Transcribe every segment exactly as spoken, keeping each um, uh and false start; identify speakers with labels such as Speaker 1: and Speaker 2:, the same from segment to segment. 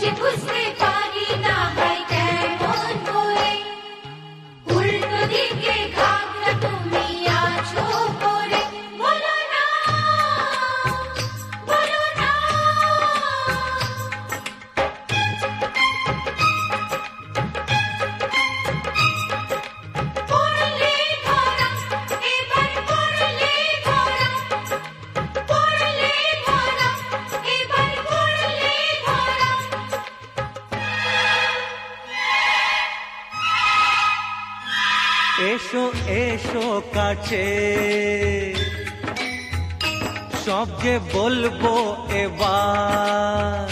Speaker 1: যে বুঝতে পারি না ভাই কেমন করে উল্টো দিকে ঘাগরা তুমি আছো পরে বলো না বলো না পড়লে ধরা এবার পড়লে ধরা পড়লে ধরা এবার পড়লে ধরা
Speaker 2: এসো এসো কাছে সব যে বলবো এবার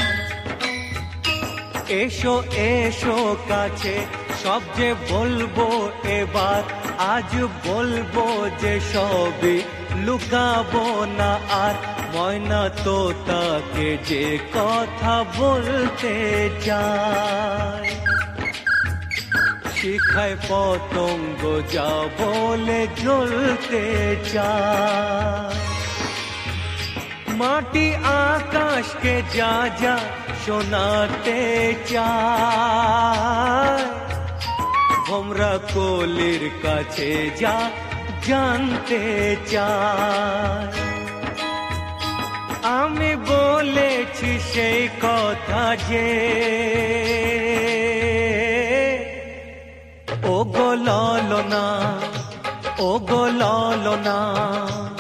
Speaker 2: এসো এসো কাছে সব যে বলবো এবার আজ বলবো যে সবই লুকাবো না আর ময়না তো তাকে যে কথা বলতে চায় শিখায় পতঙ্গ যা বলে জ্বলতে চায় মাটি আকাশকে যা যা শোনাতে চায় ভোমরা কলির কাছে যা জানতে চায় আমি বলেছি সেই কথা যে ও গো লালনা ও গো লালনা